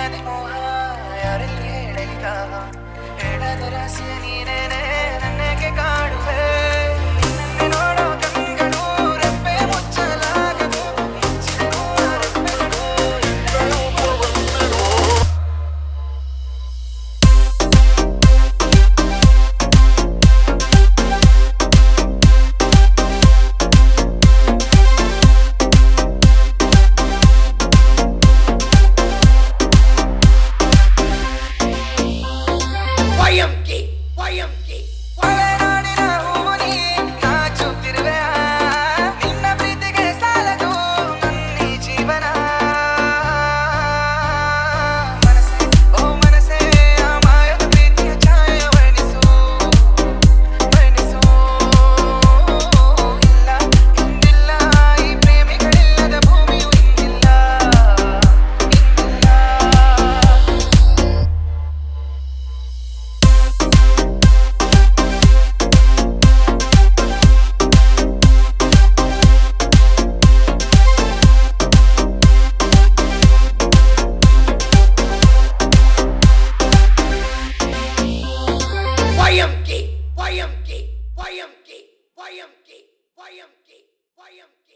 ನನ್ನದೇ ಮೋಹ ಯಾರಲ್ಲಿ ಹೇಳಲಿದ ಹೇಳದ ರಹಸ್ಯ ನೀನೇನೆ ನನ್ನಗೆ ಕಾಡುವೆ ನಿನ್ನನ್ನೇ ನೋಡೋ ಕಣ್ಗಳು ರೆಪ್ಪೆ ಮುಚ್ಚಲಾಗದು ಮುಚ್ಚಿದೆವು ಆ ರೆಪ್ಪೆಗಳು ಒಳನಾಡಿನ ಹೂವು ನೀ ನಾಚುತ್ತಿರುವೆ ನಿನ್ನ ಪ್ರೀತಿಗೆ ಸಾಲದು ನನ್ನೀ ಜೀವನ ಮನಸ್ಸೇ ಓ ಮನಸ್ಸೇ ಆ ಮಾಯದ ಪ್ರೀತಿಯ ಛಾಯೆ ವರ್ಣಿಸು ವರ್ಣಿಸು ಇಲ್ಲ ಇಂದಿಲ್ಲ ಈ ಪ್ರೇಮಿಗಳಿಲ್ಲದ ಭೂಮಿಯು ಇಂದಿಲ್ಲ ಇಂದಿಲ್ಲ YMK, YMK, YMK, YMK, YMK, YMK.